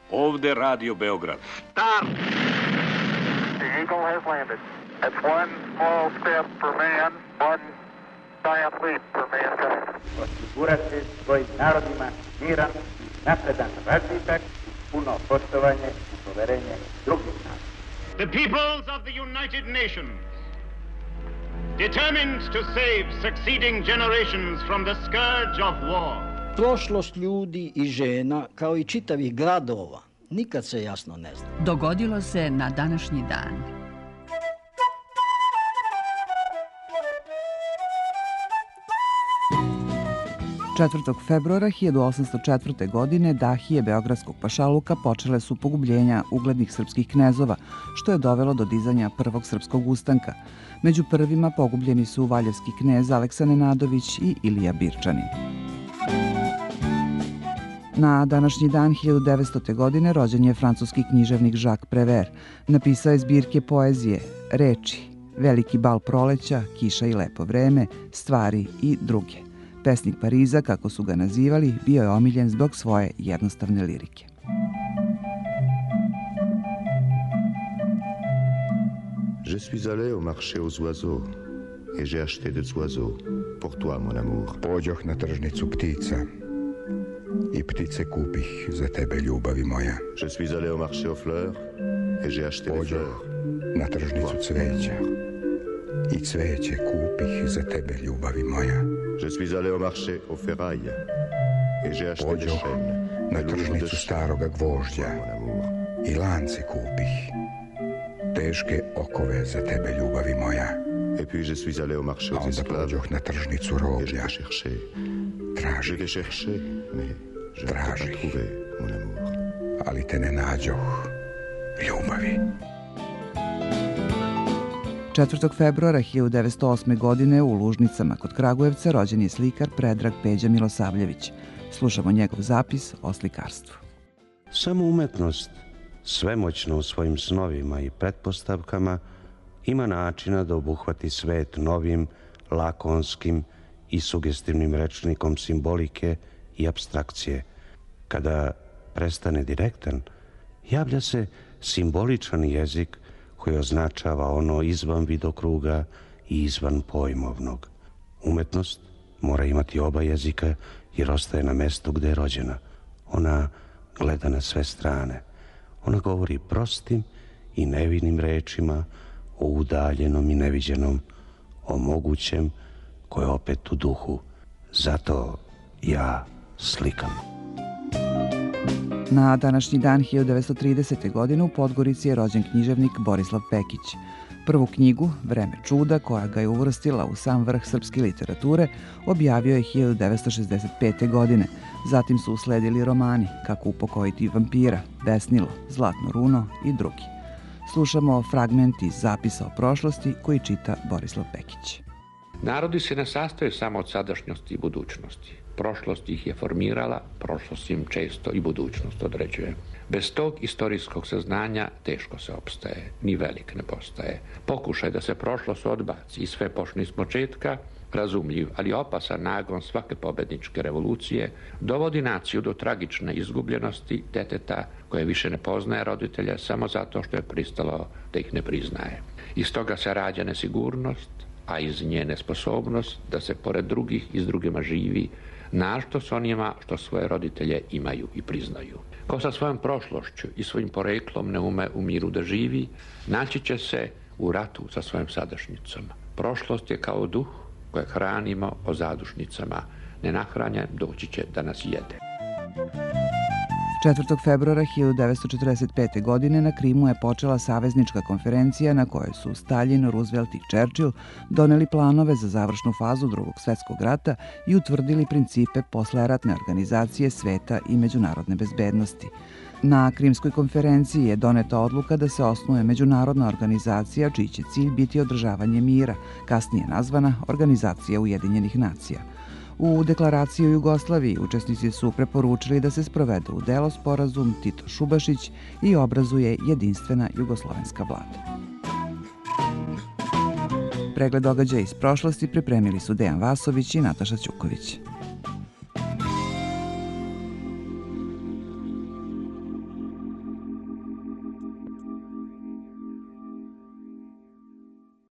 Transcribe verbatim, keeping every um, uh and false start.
Ovde Radio Beograd. Start! The Eagle has landed. It's one small step for man, one giant leap for mankind. Osigurati svojim narodima miran, napredan razvitak, puno poštovanje i poverenje drugih naroda. The peoples of the United Nations, determined to save succeeding generations from the scourge of war. Prošlost ljudi i žena, kao i čitavih gradova, nikad se jasno ne zna. Dogodilo se na današnji dan. četvrtog februara hiljadu osamsto četvrte. godine dahije beogradskog pašaluka počele su pogubljenja uglednih srpskih knezova, što je dovelo do dizanja prvog srpskog ustanka. Među prvima pogubljeni su valjevski knez Aleksa Nenadović i Ilija Birčanin. Na današnji dan hiljadu devetstote. godine rođen je francuski književnik Jacques Prévert. Napisao je zbirke poezije, reči, Veliki bal proleća, Kiša i lepo vreme, Stvari i druge. Pesnik Pariza, kako su ga nazivali, bio je omiljen zbog svoje jednostavne lirike. Je suis allé au marché aux oiseaux et j'ai acheté des oiseaux pour toi, mon amour. Pođoh na tržnicu ptica i ptice kupih za tebe, ljubavi moja. Je suis allé au marché aux fleurs et j'ai acheté des fleurs. Na tržnicu cveća i cveće kupih za tebe, ljubavi moja. Je suis allé au marché aux ferrailles et j'ai acheté des chaînes. Na tržnicu staroga gvožđa i lance kupih, teške okove za tebe, ljubavi moja. Et puis je suis allé au marché aux esclaves. A onda pođoh na tržnicu roblja. Traži, traži, ali te ne nađoh, ljubavi. četvrtog februara hiljadu devetsto osme. godine u Lužnicama kod Kragujevca rođen je slikar Predrag Peđa Milosavljević. Slušamo njegov zapis o slikarstvu. Samo umetnost, svemoćna u svojim snovima i pretpostavkama, ima načina da obuhvati svet novim, lakonskim i sugestivnim rečnikom simbolike i apstrakcije. Kada prestane direktan, javlja se simboličan jezik koji označava ono izvan vidokruga i izvan pojmovnog. Umetnost mora imati oba jezika jer ostaje na mestu gde je rođena. Ona gleda na sve strane. Ona govori prostim i nevinim rečima o udaljenom i neviđenom, o mogućem koje je opet u duhu. Zato ja slikam. Na današnji dan hiljadu devetsto tridesete. godine u Podgorici je rođen književnik Borislav Pekić. Prvu knjigu, Vreme čuda, koja ga je uvrstila u sam vrh srpske literature, objavio je hiljadu devetsto šezdeset pete. godine. Zatim su usledili romani Kako upokojiti vampira, Besnilo, Zlatno runo i drugi. Slušamo fragment iz zapisa o prošlosti koji čita Borislav Pekić. Narodi se ne sastoje samo od sadašnjosti i budućnosti. Prošlost ih je formirala, prošlost im često i budućnost određuje. Bez tog istorijskog saznanja teško se opstaje, ni velik ne postaje. Pokušaj da se prošlost odbaci i sve počne iz početka, razumljiv, ali opasan nagon svake pobedničke revolucije, dovodi naciju do tragične izgubljenosti deteta koje više ne poznaje roditelja samo zato što je pristalo da ih ne priznaje. Iz toga se rađa nesigurnost, a iz nje nesposobnost da se pored drugih i s drugima živi, našto s onima što svoje roditelje imaju i priznaju. Ko sa svojom prošlošću i svojim poreklom ne ume u miru da živi, naći će se u ratu sa svojom sadašnjicom. Prošlost je kao duh koje hranimo o zadušnicama. Nenahranjen doći će da nas jede. četvrtog februara hiljadu devetsto četrdeset pete. godine na Krimu je počela saveznička konferencija na kojoj su Staljin, Roosevelt i Churchill doneli planove za završnu fazu Drugog svjetskog rata i utvrdili principe posleratne organizacije sveta i međunarodne bezbednosti. Na Krimskoj konferenciji je doneta odluka da se osnuje međunarodna organizacija čiji će cilj biti održavanje mira, kasnije nazvana Organizacija Ujedinjenih nacija. U deklaraciji o Jugoslaviji učesnici su preporučili da se sprovede u delo sporazum Tito-Šubašić i obrazuje jedinstvena jugoslovenska vlada. Pregled događaja iz prošlosti pripremili su Dejan Vasović i Nataša Ćuković.